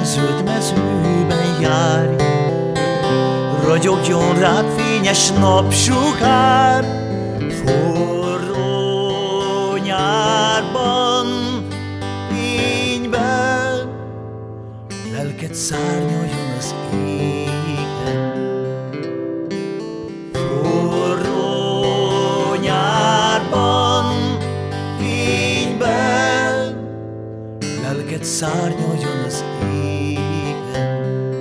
zöld mezőben járj, ragyogjon rád fényes napsugár, forró nyárban, fényben, lelked szárnyaljon az égen. Forró nyárban, fényben, lelked szárnyaljon az égen.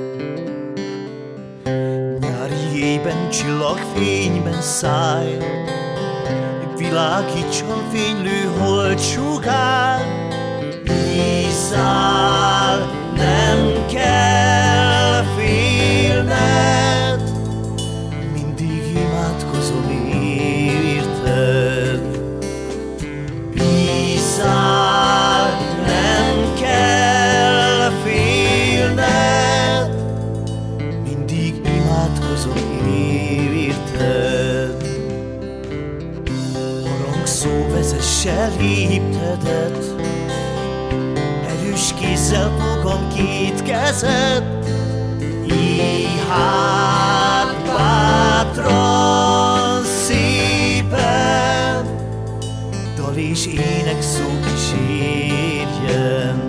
Nyári éjben, csillagfényben szállj, világítson fénylő holdsugár. Bízzál, nem kell félned, mindig imádkozom érted. Bízzál, nem kell félned, mindig imádkozom érted. Harangszó vezesse léptedet, erős kézzel fogom két kezed. Hát bátran, szépen, dal és ének szó kísérjen.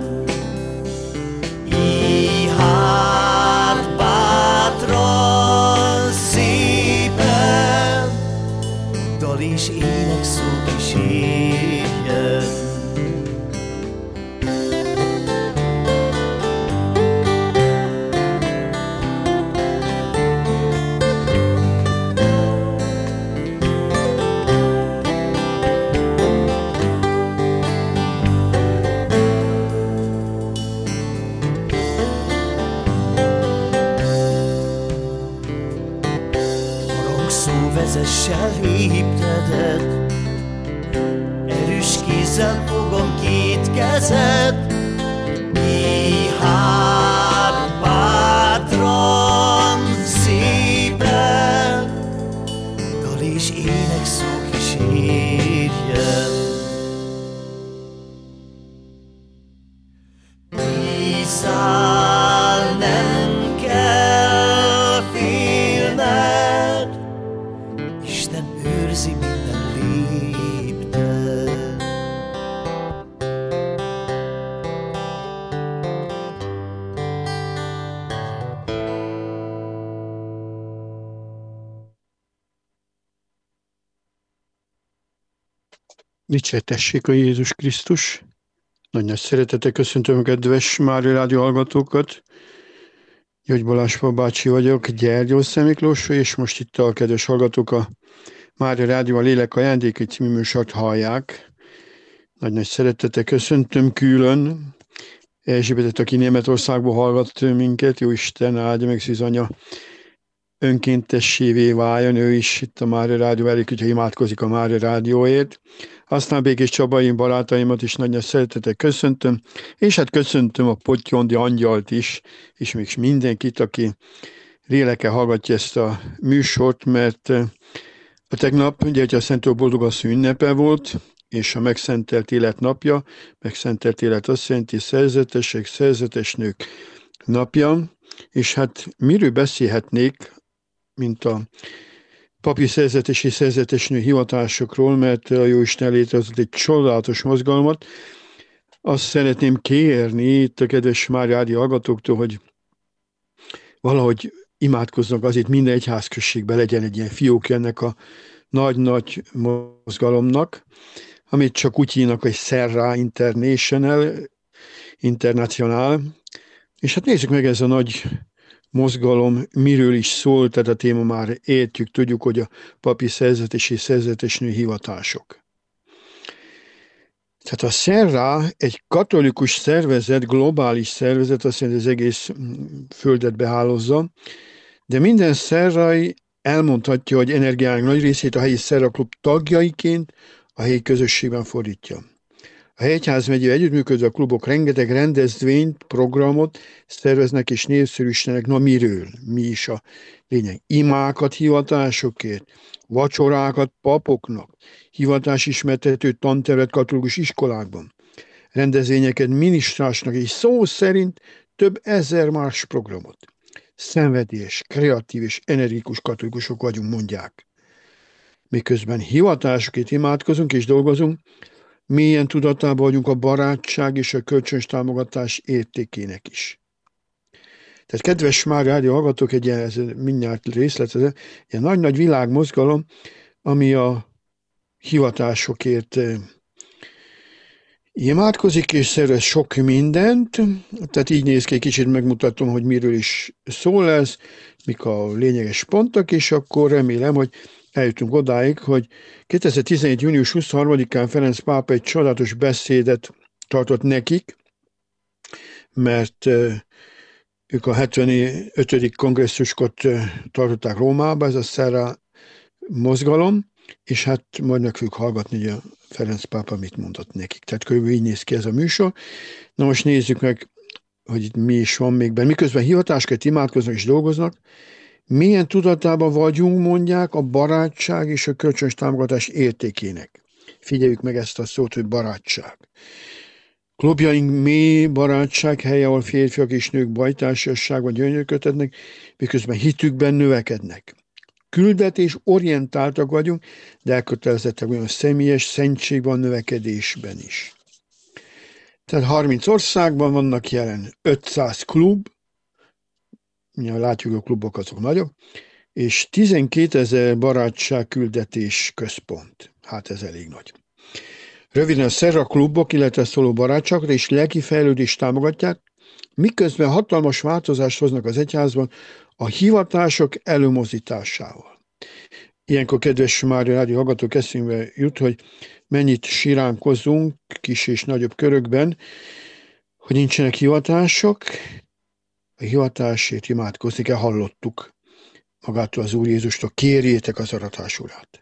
Hát bátran, szépen, dal és ének szó kísérjen. Vezesse léptedet, erős kézzel fogom két kezed. Hát bátran, szépen, dal és ének szó kísérjen. Bízzál, nem kell félned, Isten őrzi minden lépted. Dicsértessék a Jézus Krisztus! Nagy szeretettel köszöntöm a kedves Mária Rádió hallgatókat. György Balázs bácsi vagyok, Gyergyószter Miklósról, és most itt a kedves hallgatók a Mária Rádió a Lélek ajándékai című műsort hallják. Nagy szeretettel köszöntöm külön Erzsébetet, aki Németországból hallgat minket. Jó Isten áldja meg Szűz anya önkéntessévé váljon, ő is itt a Mária Rádió elég, hogyha imádkozik a Mária Rádióért. Aztán Békés Csabai barátaimat is nagy szeretettel köszöntöm, és hát köszöntöm a Pottyondi Angyalt is, és még mindenkit, aki lélekkel hallgatja ezt a műsort, mert a tegnap, ugye, hogy a Szentő Boldogasszony ünnepe volt, és a megszentelt élet napja, megszentelt élet azt jelenti szerzetesek, szerzetes nők napja, és hát miről beszélhetnék, mint a papi szerzetes és szerzetesnő hivatásokról, mert a Jóisten létrehozott egy csodálatos mozgalmat. Azt szeretném kérni itt a kedves Mária Rádió hallgatóktól, hogy valahogy imádkoznak azért, minden egyházközségben legyen egy ilyen fiókja ennek a nagy-nagy mozgalomnak, amit csak úgy hívnak, hogy Serra International. És hát nézzük meg, ez a nagy mozgalom miről is szól, tehát a téma már értjük, tudjuk, hogy a papi szerzetes és szerzetesnő hivatások. Tehát a Serra egy katolikus szervezet, globális szervezet, azt jelenti, az egész földet behálozza, de minden szerrai elmondhatja, hogy energiának nagy részét a helyi Serra Klub tagjaiként a helyi közösségben fordítja. A helyi egyházmegyével együttműködve a klubok rengeteg rendezvényt, programot szerveznek és népszerűsítenek. Na miről? Mi is a lényeg? Imákat hivatásokért, vacsorákat papoknak, hivatásismertető tantervet katolikus iskolákban, rendezvényeket minisztrásnak, és szó szerint több ezer más programot. Szenvedélyes, kreatív és energikus katolikusok vagyunk, mondják. Miközben hivatásokért imádkozunk és dolgozunk, mélyen tudatában vagyunk a barátság és a kölcsönös támogatás értékének is. Tehát kedves Mária Rádió hallgatók, egy ilyen, ez mindjárt részlet, ez egy nagy-nagy világmozgalom, ami a hivatásokért imádkozik, és szervez sok mindent, tehát így néz ki, kicsit megmutatom, hogy miről is szól ez, mik a lényeges pontok, és akkor remélem, hogy eljutunk odáig, hogy 2017. június 23-án Ferenc pápa egy csodálatos beszédet tartott nekik, mert ők a 75. kongresszuskot tartották Rómába, ez a Serra mozgalom, és hát majd meg fogjuk hallgatni, hogy a Ferenc pápa mit mondott nekik. Tehát körülbelül így néz ki ez a műsor. Na most nézzük meg, hogy itt mi is van még benne. Miközben hivatásként imádkoznak és dolgoznak, milyen tudatában vagyunk, mondják, a barátság és a kölcsönös támogatás értékének. Figyeljük meg ezt a szót, hogy barátság. Klubjaink mély barátság helye, ahol férfiak és nők bajtársaságban gyönyörködhetnek, miközben hitükben növekednek. Küldetés orientáltak vagyunk, de elkötelezettek olyan személyes szentségban, növekedésben is. Tehát 30 országban vannak jelen 500 klub, látjuk, a klubok azok nagyok, és 12 000 barátságküldetés központ. Hát ez elég nagy. Röviden a Serra klubok, illetve szóló barátságot és lelki fejlődést támogatják, miközben hatalmas változást hoznak az egyházban a hivatások előmozdításával. Ilyenkor, kedves Mária Rádió hallgatók, eszünkbe jut, hogy mennyit siránkozunk kis és nagyobb körökben, hogy nincsenek hivatások. A hivatásért imádkozni kell, hallottuk magától az Úr Jézustól, kérjétek az aratás urát.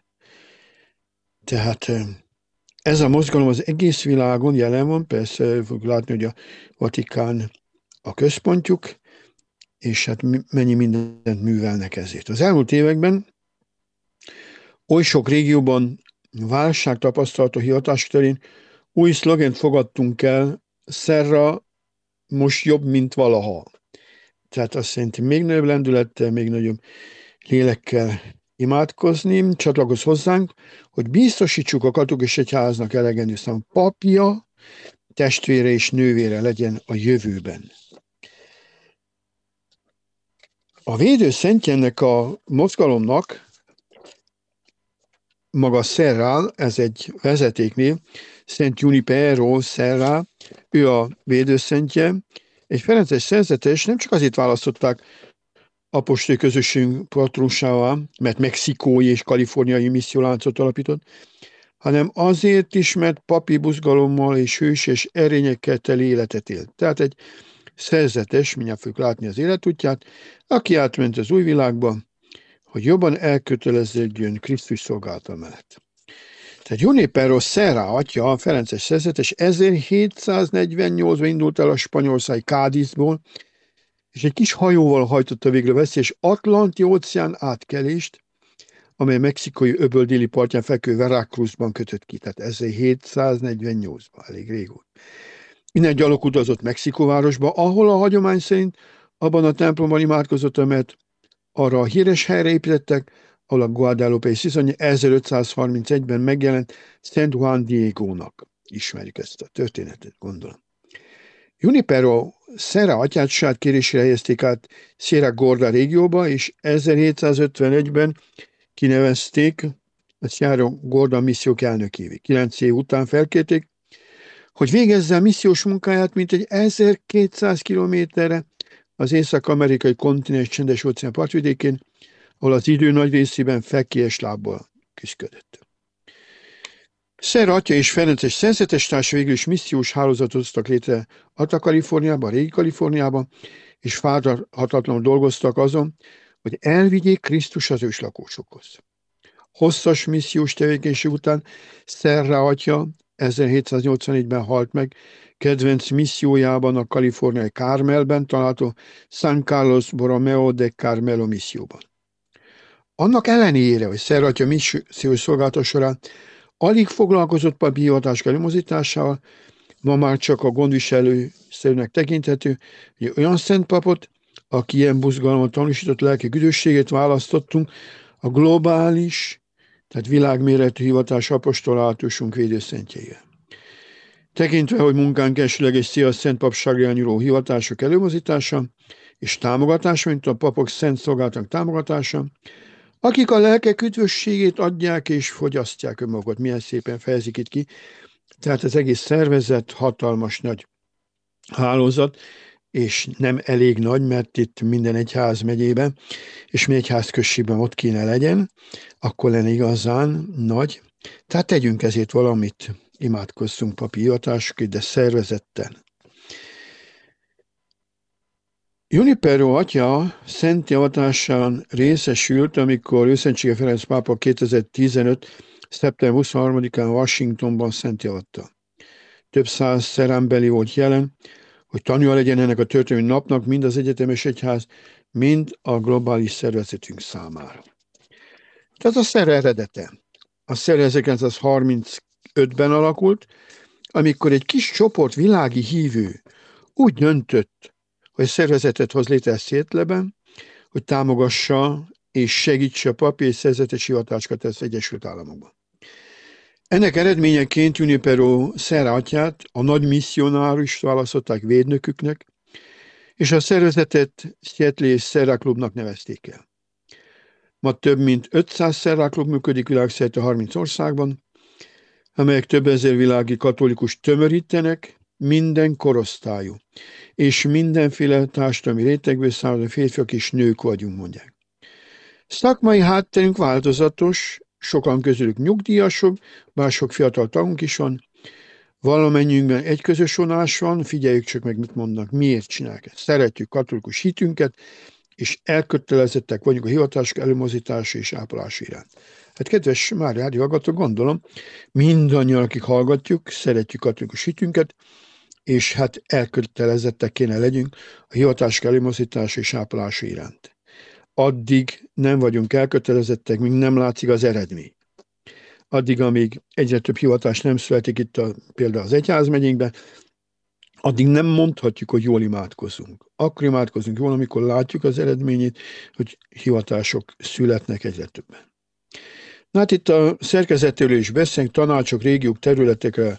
Tehát ez a mozgalom az egész világon jelen van, persze fogjuk látni, hogy a Vatikán a központjuk, és hát mennyi mindent művelnek ezért. Az elmúlt években oly sok régióban válság tapasztalható hivatások terén új szlogent fogadtunk el, Serra most jobb, mint valaha. Tehát azt jelenti, még nagyobb lendülettel, még nagyobb lélekkel imádkozni, csatlakozz hozzánk, hogy biztosítsuk a katolikus egyháznak elegendő számú papja, testvére és nővére legyen a jövőben. A védőszentje ennek a mozgalomnak, maga Serra, ez egy vezetéknév, Szent Junipero Serra, ő a védőszentje, egy ferences szerzetes, nem csak azért választották apostoli közösségünk patronusává, mert mexikói és kaliforniai misszióláncot alapított, hanem azért is, mert papi buzgalommal és hősies erényekkel teli életet élt. Tehát egy szerzetes, mindjárt fogjuk látni az életútját, aki átment az új világba, hogy jobban elköteleződjön Krisztus szolgálata mellett. Tehát Junipero Serra atya, a ferences szerzetes 1748-ban indult el a spanyolországi Cádizból, és egy kis hajóval hajtotta végre veszélyes Atlanti-óceán átkelést, amely mexikai öböl déli partján fekvő Veracruzban kötött ki, tehát 1748-ban, elég régóta. Innen gyalog utazott Mexikóvárosba, ahol a hagyomány szerint abban a templomban imádkozott, amelyet arra a híres helyre építettek, ahol a Guadalupe Sziszony 1531-ben megjelent Szent Juan Diego-nak. Ismerjük ezt a történetet, gondolom. Junipero Serra atyát saját kérésére helyezték át Sierra Gorda régióba, és 1751-ben kinevezték a Sierra Gorda missziók elnökévé. 9 év után felkérték, hogy végezze a missziós munkáját mintegy 1200 kilométerre az észak-amerikai kontinens csendes óceán partvidékén, ahol az idő nagy részében fekélyes lábbal küszködött. Serra atya és ferences szerzetes társa végül is missziós hálózatot hoztak létre Alta-Kaliforniában, régi Kaliforniában, és fáradhatatlanul dolgoztak azon, hogy elvigyék Krisztus az őslakósokhoz. Hosszas missziós tevékenység után Serra atya 1784-ben halt meg, kedvenc missziójában a kaliforniai Carmelben található San Carlos Borromeo de Carmelo misszióban. Annak ellenére, hogy Serra atya missziós szolgálata során alig foglalkozott papi hivatások előmozdításával, ma már csak a gondviselőszerűnek tekinthető, hogy olyan szentpapot, aki ilyen buzgalmat tanúsított lelki üdvösségét választottunk, a globális, tehát világméretű hivatás apostolátusunk védőszentjeivel. Tekintve, hogy munkánk elsőleges cél a szent papság irányuló hivatások előmozítása és támogatása, mint a papok szent szolgálatának támogatása, akik a lelkek üdvösségét adják és fogyasztják önmagukat. Milyen szépen fejezik itt ki. Tehát az egész szervezet hatalmas nagy hálózat, és nem elég nagy, mert itt minden egyház megyében, és mi egyházközségben ott kéne legyen, akkor lenne igazán nagy. Tehát tegyünk ezért valamit, imádkozzunk papi hivatásokért, de szervezetten. Junipero atya szent hivatásán részesült, amikor Őszentsége Ferenc pápa 2015. szeptember 23-án Washingtonban szent hivatta. Több száz szerámbeli volt jelen, hogy tanúja legyen ennek a történelmi napnak mind az egyetemes egyház, mind a globális szervezetünk számára. Tehát a szer eredete. A szer 1935-ben alakult, amikor egy kis csoport világi hívő úgy döntött, hogy szervezetet hoz létre Seattle-ben, hogy támogassa és segítse a papi és szerzetes hivatásokat az Egyesült Államokban. Ennek eredményeként Junipero Serra atyát a nagy misszionárust választották védnöküknek, és a szervezetet Seattle és Serra Klubnak nevezték el. Ma több mint 500 Serra Klub működik világszerte 30 országban, amelyek több ezer világi katolikus tömörítenek, minden korosztályú, és mindenféle társadalmi rétegből származó férfiak és nők vagyunk, mondják. Szakmai hátterünk változatos, sokan közülük nyugdíjasok, bár sok fiatal tagunk is van, valamennyiünkben egy közös vonás van, figyeljük csak meg, mit mondnak, miért csinálják ezt. Szeretjük katolikus hitünket, és elkötelezettek vagyunk a hivatások előmozdítása és ápolása iránt. Hát kedves Mária Rádió hallgatók, gondolom, mindannyian, akik hallgatjuk, szeretjük katolikus hitünket, és hát elkötelezettek kéne legyünk a hivatások előmozdítása és ápolása iránt. Addig nem vagyunk elkötelezettek, míg nem látszik az eredmény. Addig, amíg egyre több hivatás nem születik itt például az egyházmegyénkben, addig nem mondhatjuk, hogy jól imádkozunk. Akkor imádkozunk jól, amikor látjuk az eredményét, hogy hivatások születnek egyre többen. Na hát itt a szerkezetről is beszélünk, tanácsok, régiók, területekre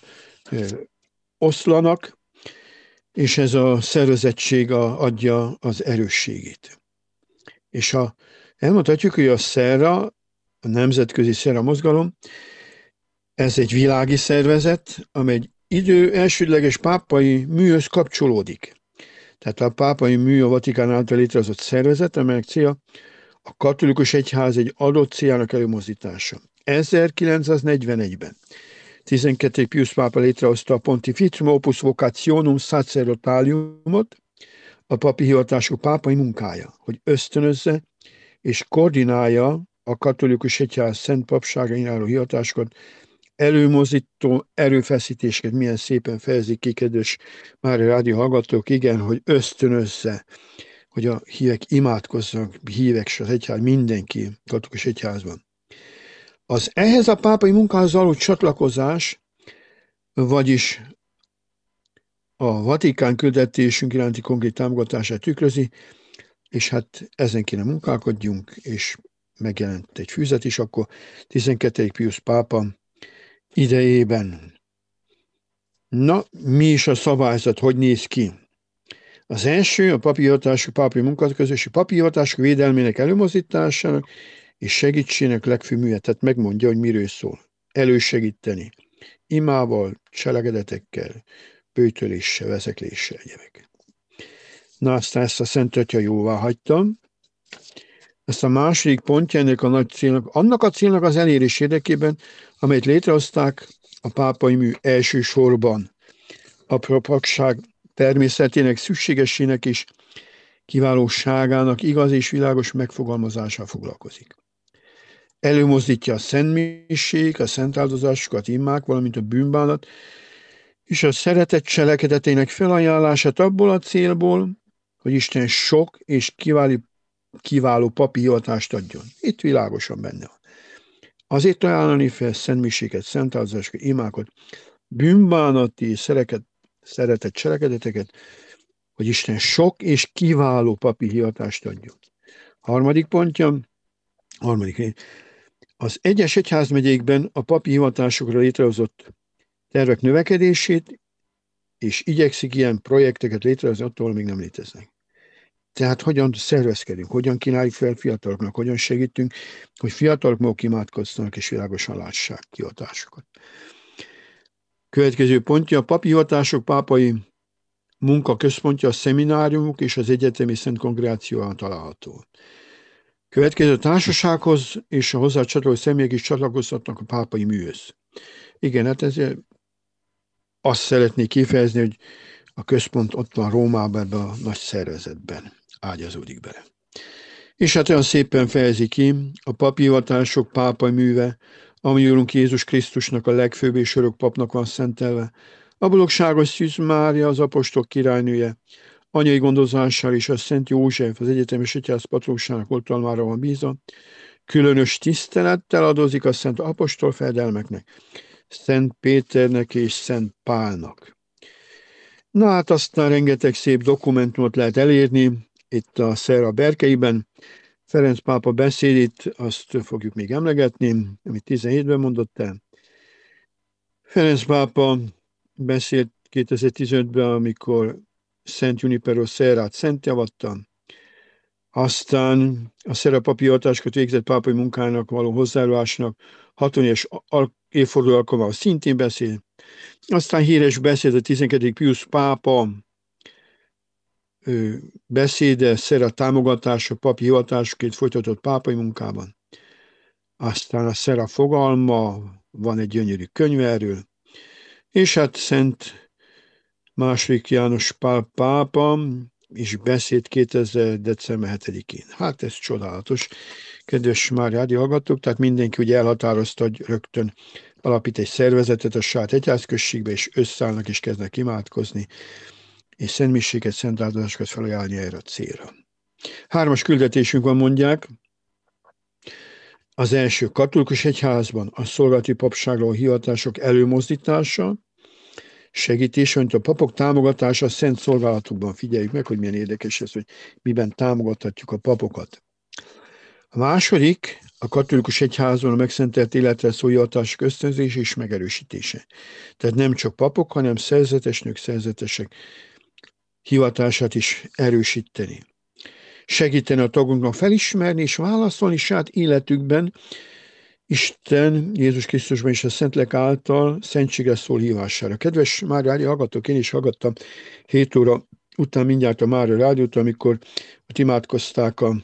oszlanak, és ez a szervezettség adja az erősségét. És elmondhatjuk, hogy a Serra, a nemzetközi Serra mozgalom, ez egy világi szervezet, amely egy elsődleges pápai műhöz kapcsolódik. Tehát a pápai mű a Vatikán által létrehozott szervezet, amelynek célja a katolikus egyház egy adott céljának előmozdítása. 1941-ben 12. Pius pápa létrehozta a Pontificium Opus Vocationum Sacerdotaliumot, a papi hivatású pápai munkája, hogy ösztönözze és koordinálja a katolikus egyház szent papsága irányuló hivatásokat, előmozdító erőfeszítéseket, milyen szépen fejezik ki, kedves Mária Rádió hallgatók, igen, hogy ösztönözze, hogy a hívek imádkozzanak, hívek és az egyház, mindenki katolikus egyházban. Ehhez a pápai munkához való csatlakozás, vagyis a Vatikán küldetésünk iránti konkrét támogatását tükrözi, és hát ezen kéne munkálkodjunk, és megjelent egy füzet is, akkor 12. Pius pápa idejében. Na, mi is a szabályzat, hogy néz ki? Az első a papi hivatások, pápai munkaközösség papi hivatások védelmének előmozdításának és segítségének legfőbb műve, tehát megmondja, hogy miről szól. Elősegíteni. Imával, cselekedetekkel, böjtöléssel, vezekléssel, egyebek. Na, aztán ezt a Szent Atya jóvá hagytam. Ezt a második pontja ennek a nagy célnak, annak a célnak az elérés érdekében, amelyet létrehozták a pápai mű elsősorban a papság természetének szükségességének és kiválóságának igaz és világos megfogalmazással foglalkozik. Előmozdítja a szentmiség, a szentáldozásokat, immák, valamint a bűnbánat, és a szeretet cselekedetének felajánlását abból a célból, hogy Isten sok és kiváló papi hivatást adjon. Itt világosan benne van. Azért ajánlani fel szentmiséget, szentáldozásokat, imákat, bűnbánati szeretett cselekedeteket, hogy Isten sok és kiváló papi hivatást adjon. Harmadik pontja, az egyes egyházmegyékben a papi hivatásokra létrehozott tervek növekedését, és igyekszik ilyen projekteket létrehozni, attól még nem léteznek. Tehát hogyan szervezkedünk, hogyan kínáljuk fel fiataloknak, hogyan segítünk, hogy fiatalok maguk imádkozzanak és világosan lássák hivatásokat. Következő pontja, a papi hivatások pápai munka központja a szemináriumok és az egyetemi szent kongregációban található. Következő társasághoz és a hozzá csatoló személyek is csatlakozhatnak a pápai műhöz. Igen, hát ezért azt szeretnék kifejezni, hogy a központ ott van Rómában, ebben a nagy szervezetben ágyazódik bele. És hát olyan szépen fejezi ki a papi hivatások pápai műve, ami Úrunk Jézus Krisztusnak a legfőbb és örök papnak van szentelve, a boldogságos Szűz Mária, az apostolok királynője, anyai gondozással és a Szent József, az egyetemes egyház patrósának oltalmára van bízva, különös tisztelettel adozik a Szent Apostol fejedelmeknek, Szent Péternek és Szent Pálnak. Na hát aztán rengeteg szép dokumentumot lehet elérni, itt a Szera Berkeiben. Ferenc pápa beszédét, azt fogjuk még emlegetni, amit 17-ben mondott el. Ferenc pápa beszélt 2015-ben, amikor Szent Junipero Szerát szentjavatta, aztán a Szera papi hivatásokat végzett pápai munkának való hozzájárulásnak 60 évforduló alkalmával szintén beszél. Aztán híres beszéd a 12. Pius pápa beszéde, Szera támogatása papi hivatásokért folytatott pápai munkában. Aztán a Szera fogalma, van egy gyönyörű könyv erről, és hát Szent II. János Pál pápa is beszéd 2000. december 7-én. Hát ez csodálatos, kedves Mária hallgatók, tehát mindenki ugye elhatározta, hogy rögtön alapít egy szervezetet a saját egyházközségbe, és összeállnak és kezdnek imádkozni, és szentmiséket, szent áldozásokat felajánlni erre a célra. 3 küldetésünk van, mondják. Az első, katolikus egyházban a szolgálati papságról hivatások előmozdítása, segítése, mint a papok támogatása a szent szolgálatokban. Figyeljük meg, hogy milyen érdekes ez, hogy miben támogathatjuk a papokat. A második, a katolikus egyházban a megszentelt életre szóló hivatások ösztönzése és megerősítése. Tehát nem csak papok, hanem szerzetes nők, szerzetesek hivatását is erősíteni. Segíteni a tagunknak felismerni és válaszolni saját életükben Isten, Jézus Krisztusban és a Szentlélek által szentségre szól hívására. Kedves Mária hallgatók, én is hallgattam 7 óra után mindjárt a Mária rádiót, amikor ott imádkozták a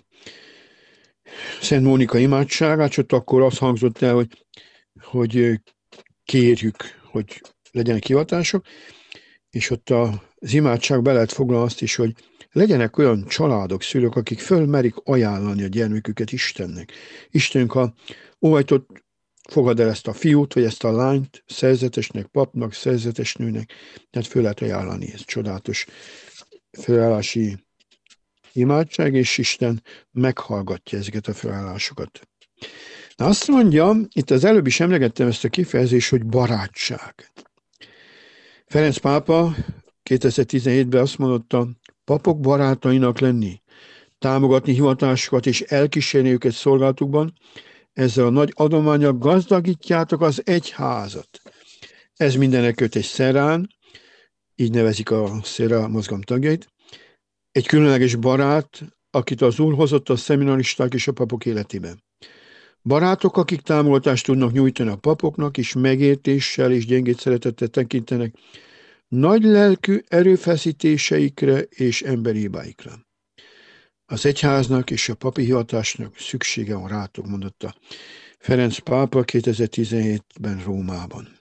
Szent Mónika imádságát, és ott akkor az hangzott el, hogy kérjük, hogy legyenek hivatások, és ott az imádság be lehet foglalni azt is, hogy legyenek olyan családok, szülők, akik fölmerik ajánlani a gyermeküket Istennek. Istenünk, ha óhajtott, fogad el ezt a fiút, vagy ezt a lányt, szerzetesnek, papnak, szerzetes nőnek, tehát föl lehet ajánlani. Ez csodálatos felállási imádság, és Isten meghallgatja ezeket a felállásokat. Na azt mondja, itt az előbb is emlegettem ezt a kifejezést, hogy barátság. Ferenc pápa 2017-ben azt mondotta, papok barátainak lenni, támogatni hivatásokat és elkísérni őket szolgálatukban, ezzel a nagy adománnyal gazdagítjátok az egyházat. Ez mindenekelőtt egy szerán, így nevezik a Szera mozgalom tagjait, egy különleges barát, akit az Úr hozott a szeminaristák és a papok életében. Barátok, akik támogatást tudnak nyújtani a papoknak, és megértéssel és gyengét szeretettel tekintenek nagy lelkű erőfeszítéseikre és emberi hibáikra. Az egyháznak és a papi hivatásnak szüksége van rátok, mondotta Ferenc pápa 2017-ben Rómában.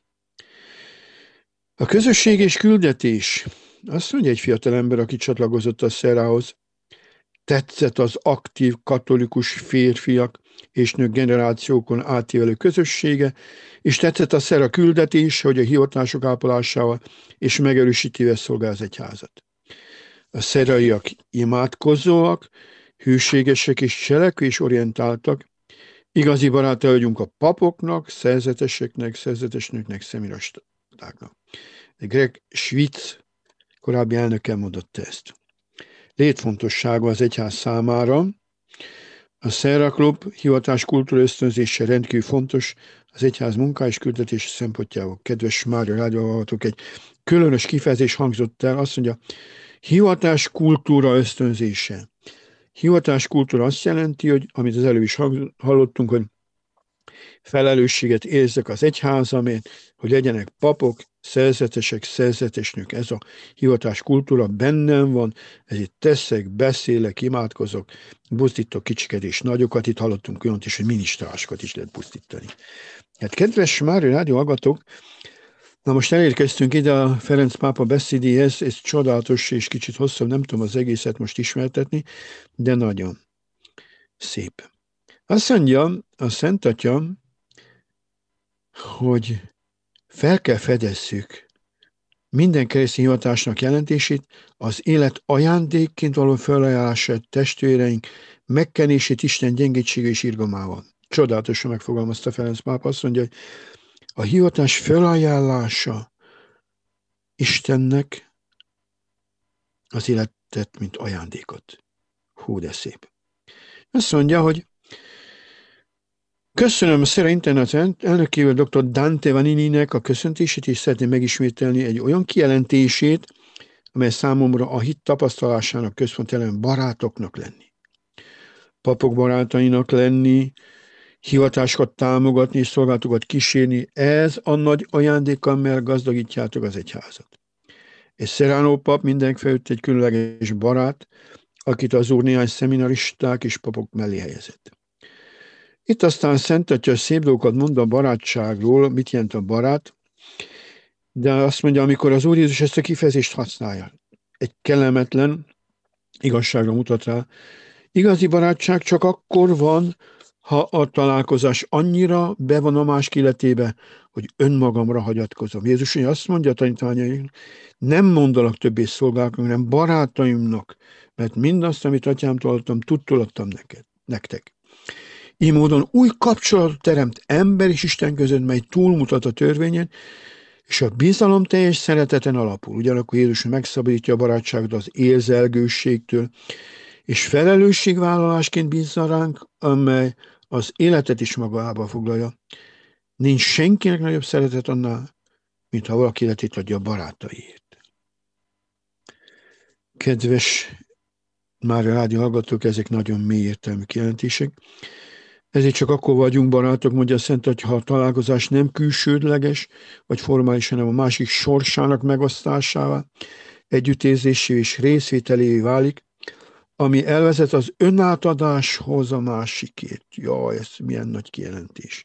A közösség és küldetés. Azt mondja egy fiatal ember, aki csatlakozott a Szerához, tetszett az aktív katolikus férfiak és nők generációkon átívelő közössége, és tetszett a Szera küldetés, hogy a hivatások ápolásával és megerősítével szolgál az egyházat. A szeraiak imádkozóak, hűségesek és cselekvésorientáltak, igazi barátai vagyunk a papoknak, szerzeteseknek, szerzetesnőknek, szemirastáknak. Greg Schwitz korábbi elnöke mondotta ezt. Létfontosságú az egyház számára. A Serra Club hivatás kultúra ösztönzése rendkívül fontos az egyház munká és küldetése szempontjából. Kedves Mária rádióhallgatók, egy különös kifejezés hangzott el, azt mondja, hivatás kultúra ösztönzése. Hivatás kultúra azt jelenti, hogy amit az előbb is hallottunk, hogy felelősséget érzek az egyházamért, hogy legyenek papok, szerzetesek, szerzetesnők. Ez a hivatás kultúra bennem van, ezért teszek, beszélek, imádkozok, buzdítok kicsiket és nagyokat. Itt hallottunk olyant is, hogy minisztrásokat is lehet buzdítani. Hát kedves Mária rádió hallgatók, na most elérkeztünk ide a Ferenc pápa beszédéhez, ez csodálatos és kicsit hosszabb, nem tudom az egészet most ismertetni, de nagyon szép. Azt mondja a Szent Atya, hogy fel kell fedezzük minden keresztény hivatásnak jelentését, az élet ajándékként való felajánlását testvéreink megkenését Isten gyengétsége és irgalmával. Csodálatosan megfogalmazta Ferenc pápa, azt mondja, hogy a hivatás felajánlása Istennek az életet, mint ajándékot. Hú, de szép. Azt mondja, hogy köszönöm a Serra Internet elnökével dr. Dante Vanininek a köszöntését, és szeretném megismételni egy olyan kijelentését, amely számomra a hit tapasztalásának központ elem barátoknak lenni. Papok barátainak lenni, hivatásokat támogatni és szolgálatokat kísérni, ez a nagy ajándék, amelyel gazdagítjátok az egyházat. És Serrano pap mindenek felütt egy különleges barát, akit az úr néhány szeminaristák és papok mellé helyezett. Itt aztán Szent Atya szép dolgokat mond a barátságról, mit jelent a barát, de azt mondja, amikor az Úr Jézus ezt a kifejezést használja, egy kellemetlen igazságra mutat rá. Igazi barátság csak akkor van, ha a találkozás annyira be van a másik életébe, hogy önmagamra hagyatkozom. Jézus azt mondja a tanítványainknak, nem mondalak többé szolgálóknak, hanem barátaimnak, mert mindazt, amit atyámtól hallottam, tudtól adtam nektek. Így módon új kapcsolatot teremt ember és Isten között, mely túlmutat a törvényen, és a bizalom teljes szereteten alapul. Ugyanakkor Jézus megszabadítja a barátságot az érzelgőségtől, és felelősségvállalásként bízza ránk, amely az életet is magába foglalja. Nincs senkinek nagyobb szeretet annál, mint ha valaki életét adja a barátaiért. Kedves Mária rádió hallgatók, ezek nagyon mély értelmű kijelentések. Ezért csak akkor vagyunk barátok, mondja a Szent Atya, ha a találkozás nem külsődleges, vagy formális, hanem a másik sorsának megosztásává, együttérzésé és részvételévé válik, ami elvezet az önátadáshoz a másikért. Jaj, ez milyen nagy kijelentés.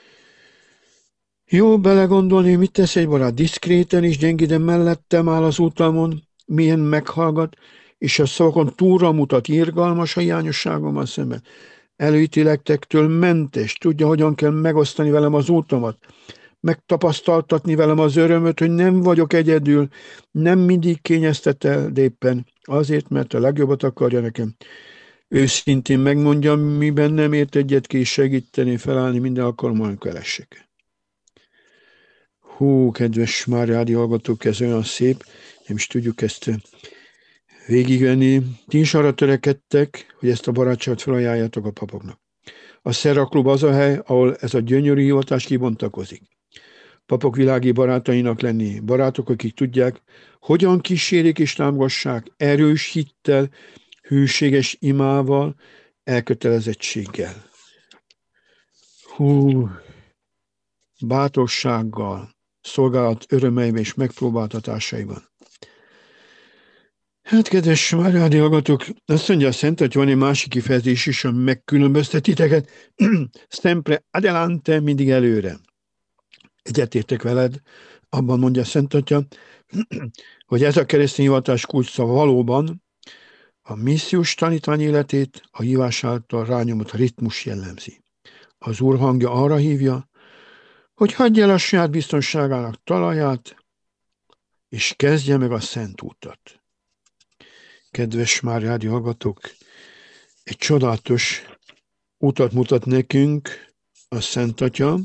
Jó belegondolni, mit tesz egy barát diszkréten és gyengéden mellettem áll az utamon, milyen meghallgat, és a szavakon túlra mutat, irgalmas a hiányosságommal szemben. Előítéletektől mentes, tudja, hogyan kell megosztani velem az útomat, megtapasztaltatni velem az örömöt, hogy nem vagyok egyedül, nem mindig kényeztet el, de éppen azért, mert a legjobbat akarja nekem. Őszintén megmondja, miben nem ért egyet ki, és segíteni felállni minden alkalommal, amikor elessek. Hú, kedves Máriádi hallgatók, ez olyan szép, nem is tudjuk ezt végigvenni. Ti is arra törekedtek, hogy ezt a barátságot felajánljátok a papoknak. A Serra Club az a hely, ahol ez a gyönyörű hivatás kibontakozik. Papok világi barátainak lenni, barátok, akik tudják, hogyan kísérik és támogassák erős hittel, hűséges imával, elkötelezettséggel. Hú, bátorsággal, szolgálat örömeiben és megpróbáltatásaiban. Hát, kedves Máriádi hallgatók, azt mondja a Szent Atya, van egy másik kifejezés is, ami megkülönböztet titeket. Sempre adelante, mindig előre. Egyetértek veled, abban mondja a Szent Atya, hogy ez a keresztény hivatás kulcsa valóban a missziós tanítvány életét a hívás által rányomott ritmus jellemzi. Az Úr hangja arra hívja, hogy hagyja el a saját biztonságának talaját, és kezdje meg a szent útat. Kedves Máriádi hallgatók, egy csodálatos utat mutat nekünk a Szent Atya,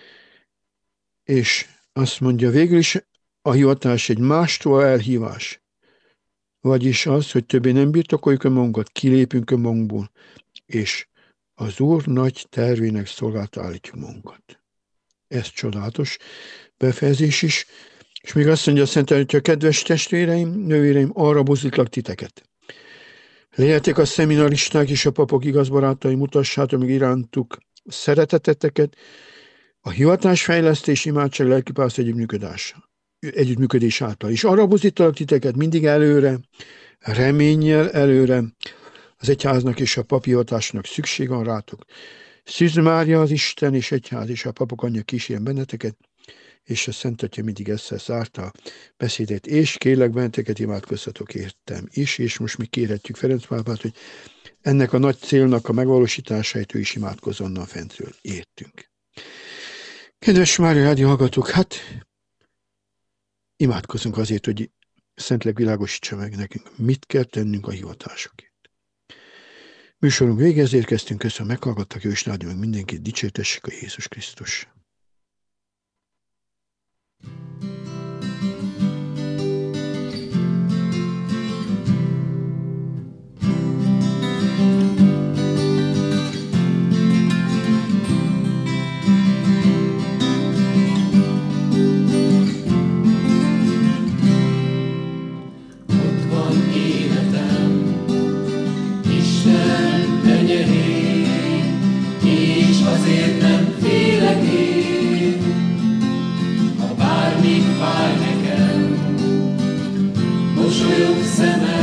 és azt mondja, végül is a hivatás egy mástól elhívás. vagyis az, hogy többé nem birtokoljuk önmagunkat, kilépünk önmagunkból, és az Úr nagy tervének szolgálta állítjuk magunkat. Ez csodálatos befejezés is, és még azt mondja a Szent Atya, kedves testvéreim, nővéreim, arra buzdítlak titeket. Legyetek a szeminaristák és a papok igaz barátai, mutassátok meg irántuk szereteteteket, a hivatásfejlesztés, imádság, lelkipásztor együttműködés által. És arra buzdítalak titeket mindig előre, reménnyel előre, az egyháznak és a papi hivatásnak szükség van rátok. Szűz Mária az Isten és egyház és a papok anyja kísérjen benneteket, és a Szent Atya mindig ezzel zárta a beszédet, és kérlek benneteket, imádkozzatok értem is, és most mi kérhetjük Ferenc pápát, hogy ennek a nagy célnak a megvalósításáért ő is imádkozzon onnan fentről, értünk. Kedves Mária Rádió hallgatók, hát imádkozunk azért, hogy Szentleg világosítsa meg nekünk, mit kell tennünk a hivatásokért. Műsorunk végéhez érkeztünk, köszönöm, meghallgattak, ő is rádió meg mindenkit, dicsértessék a Jézus Krisztus. Azért nem félek én, ha bármit fáj nekem, mosolyog szemem.